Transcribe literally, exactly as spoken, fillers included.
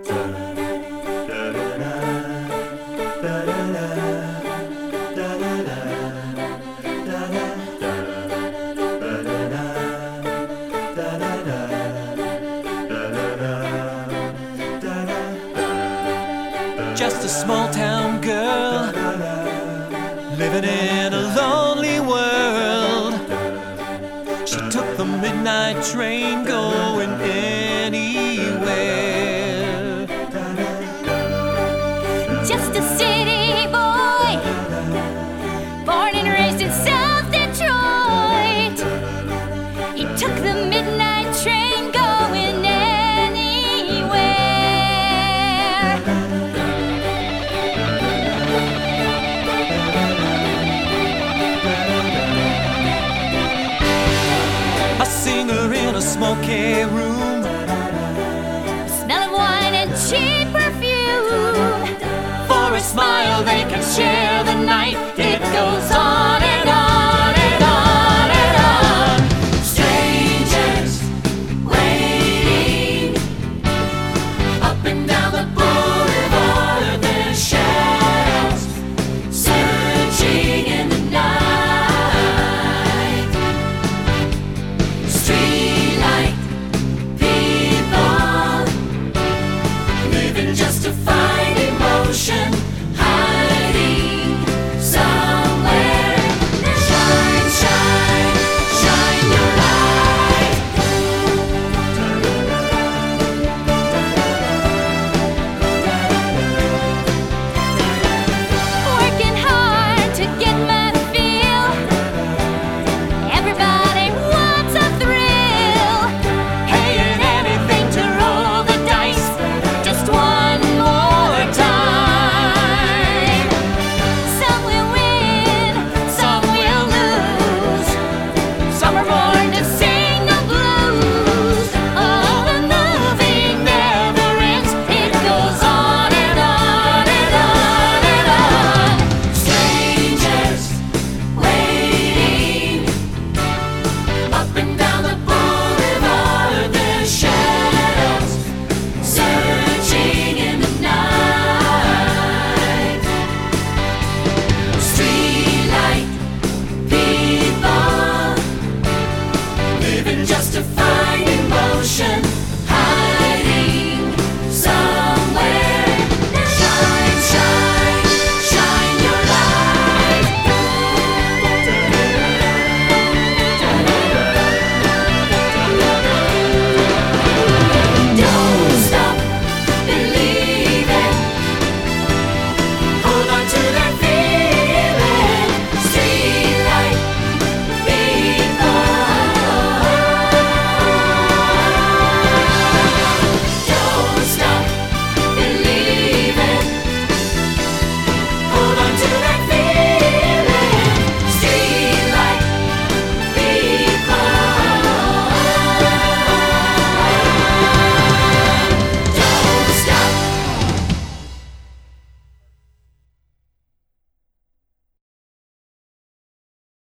Just a small town girl living in a lonely world. She took the midnight train going anywhere. Just a city boy, born and raised in South Detroit. He took the midnight train going anywhere. A singer in a smoky room, Smell of wine and cheap perfume. for a smile they can share the night. It goes on.